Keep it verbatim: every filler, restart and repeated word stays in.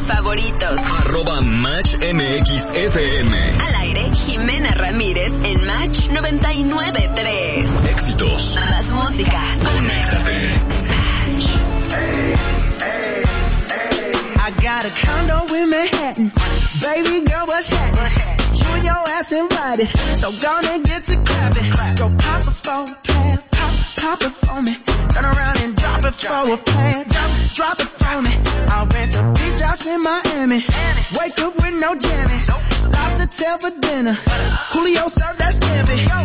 favoritos. Arroba Match M X F M. Al aire, Jimena Ramírez en Match noventa y nueve punto tres. Éxitos. Más música. Conéctate. I got a condo in Manhattan. Baby girl, what's happening? You and your ass invited, so gonna get to clapping. Go pop it for a plan, pop, pop it for me. Turn around and drop it for a plan, drop, drop it for me. I'll rent a beach house in Miami. Wake up with no jammies. Lobster tail for dinner. Julio served that scampi.